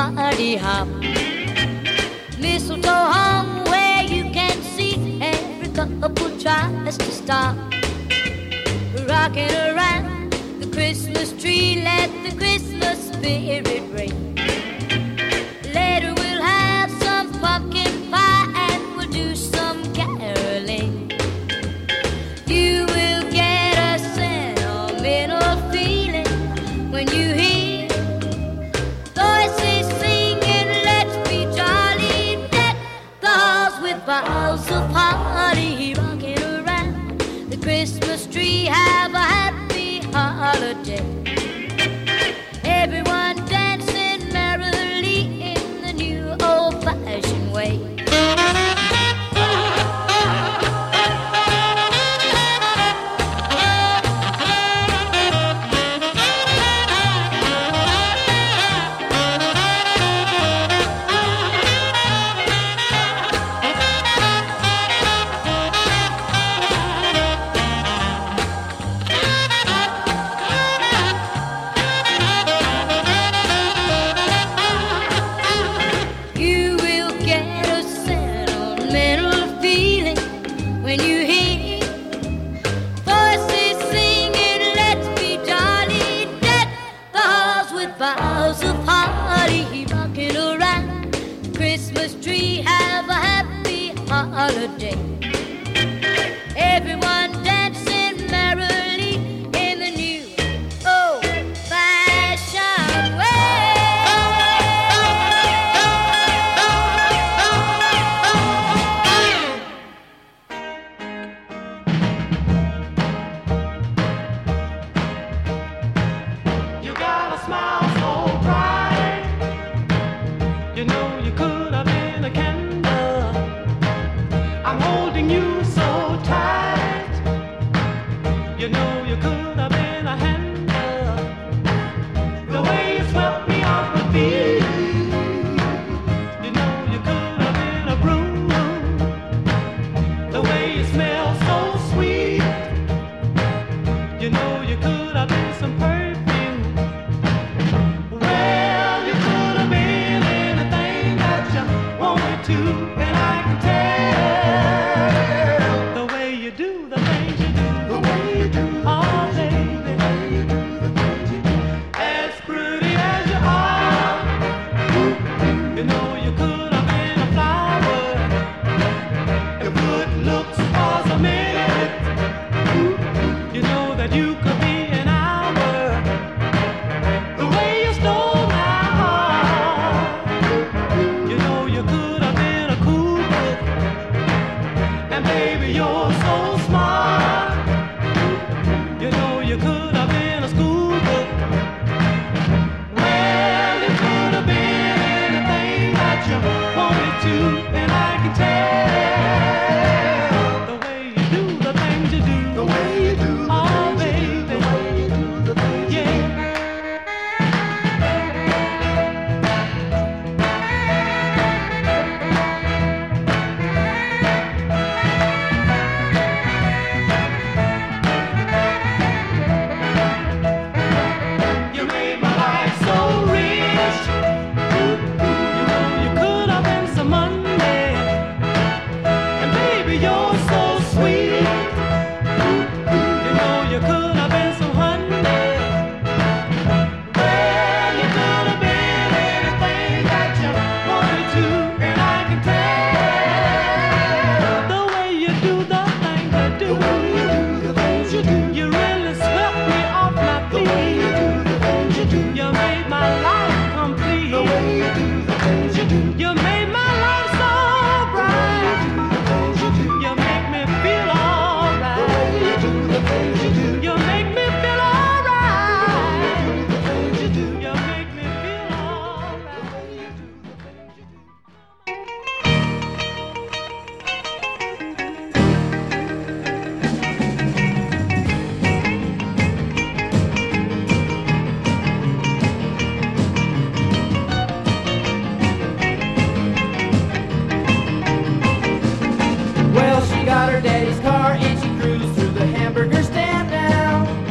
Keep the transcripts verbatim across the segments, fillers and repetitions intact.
party hop. Mistletoe hung where you can see every couple tries to stop. Rocking around the Christmas tree, let the Christmas spirit ring. Later we'll have some pumpkin pie and we'll do some caroling. You will get a sentimental feeling when you hear voices singing, let's be jolly, deck the halls with boughs of holly. Rocking around the Christmas tree, have a happy holiday. Everyone dancing merrily in the new old-fashioned way. Holiday. Everyone dancing merrily in the new old-fashioned way. You got a smile so bright. You know you could have been a candle. I'm holding you so tight. You know you could have been a handle. The way you swept me off my feet. You know you could have been a broom. The way you smell so sweet. You know you could have been some perfume. Well, you could have been anything that you wanted to, and I can tell.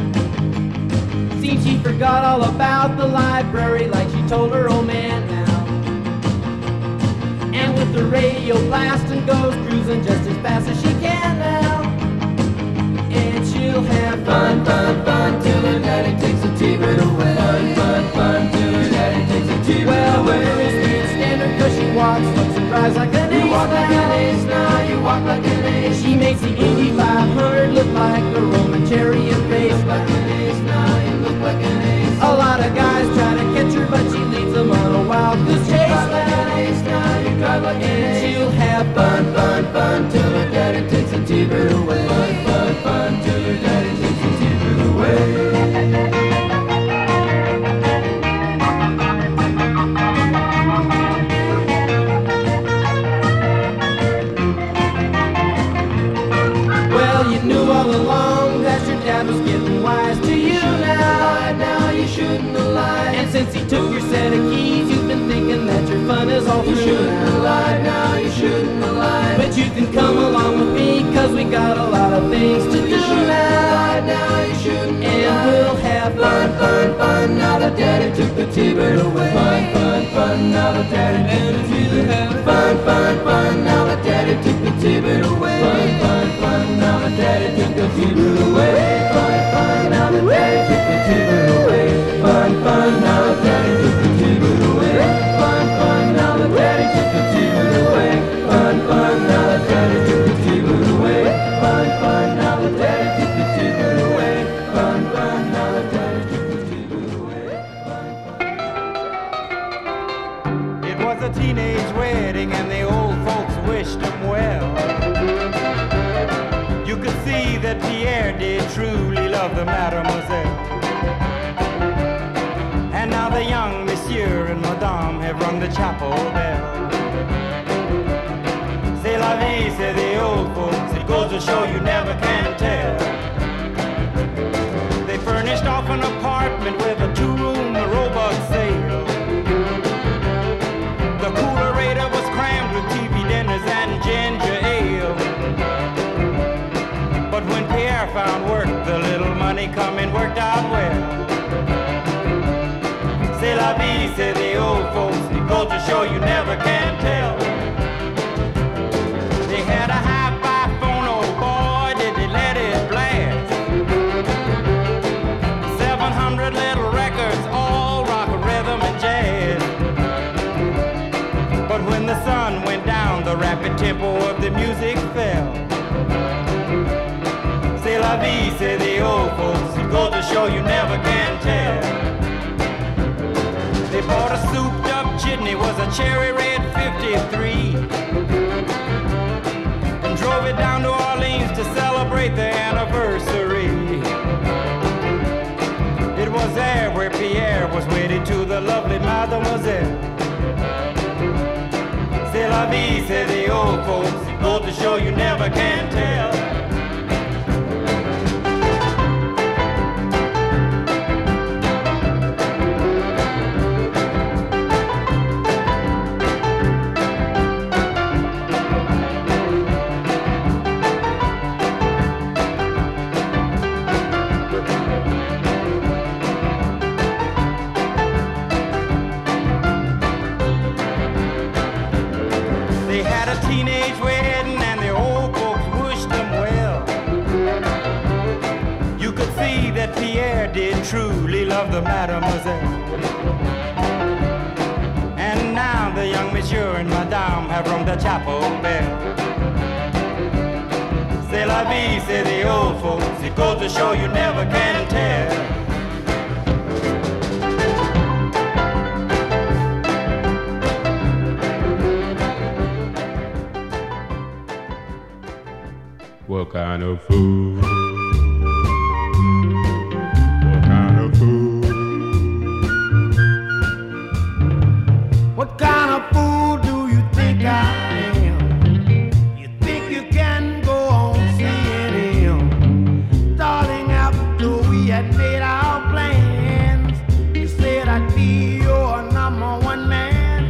Forgot all about the library like she told her old man now. radio blast and goes cruising just as fast as she can now. And she'll have fun, fun, fun till her daddy takes a T-bird away. Fun, fun, fun till her daddy takes a T-bird well, away. Well, the girl speeds standard cause she walks, looks and drives like an ace. You walk like an ace now, you walk like an ace. She makes the Indy five hundred look like a Roman chariot race. You look like an ace now, you look like an ace. A lot of guys try to catch her, but she leads them on a wild goose chase. You drive like an ace now, you drive like an ace. And she'll have fun, fun, fun till her daddy takes a T-bird away. Fun, fun, fun till her daddy takes a T-bird away. All along that your dad was getting wise to you now. Now you shouldn't have lied. And since he took your set of keys, you've been thinking that your fun is all through. You shouldn't have lied. Now you shouldn't have lied. But you can come along with me, cause we got a lot of things to do now. Now you shouldn't have and we'll have fun, fun, fun. Now that daddy took the T-bird away. Fun, fun, fun. Now that daddy took the T-bird away. Fun, fun, fun. Now that daddy took the T-bird away. Fun, fun, fun. Now that daddy took the T-bird away. Fun, fun. Now that daddy took the T-bird away. Fun, fun. Now that daddy took the T-bird away. Fun, fun. Now that daddy took the T-bird away. Fun, fun. Now that daddy took the T-bird away. Fun, fun. Now that daddy took the T-bird away. Fun, fun. Now that daddy took the T-bird away. It was a teenage wedding and the old folks wished them well. You could see that Pierre did truly love the mademoiselle. And now the young monsieur and madame have rung the chapel bell. C'est la vie, say the old folks, it goes to show you never can tell. They furnished off an apartment with a two-room robot sale. The coolerator was crammed with T V dinners and ginger ale. But when Pierre found work, the little money coming worked out well. C'est la vie, say the old folks, it goes to show you never can tell. They had a hi-fi phone, oh boy, did they let it blast. seven hundred little records, all rock, rhythm, and jazz. But when the sun went down, the rapid tempo of the music fell. C'est la vie, say the old folks, it goes to show you never can tell. They bought a souped-up jitney, was a cherry red fifty-three, and drove it down to Orleans to celebrate their anniversary. It was there where Pierre was wedded to the lovely mademoiselle. C'est la vie, say the old folks, it goes to show you never can tell. Teenage wedding and the old folks wished them well. You could see that Pierre did truly love the mademoiselle. And now the young monsieur and madame have rung the chapel bell. C'est la vie, say the old folks, it goes to show you never can tell. What kind of food? What kind of food? What kind of fool do you think I am? You think you can go on seeing him? Darling, after we had made our plans, you said I'd be your number one man.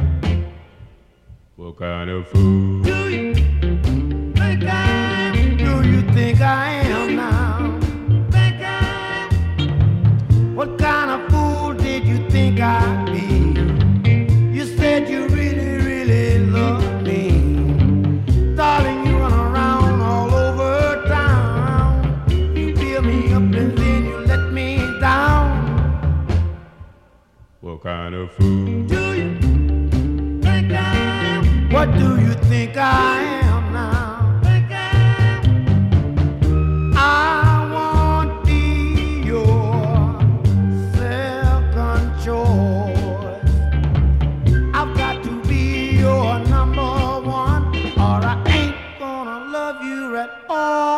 What kind of food? Do you think I think I am now? Think I am? What kind of fool did you think I'd be? You said you really, really love me. kind of fool? Do you think I am? What do you think I am now? Think I am? I won't be your second choice. I've got to be your number one, or I ain't gonna love you at all.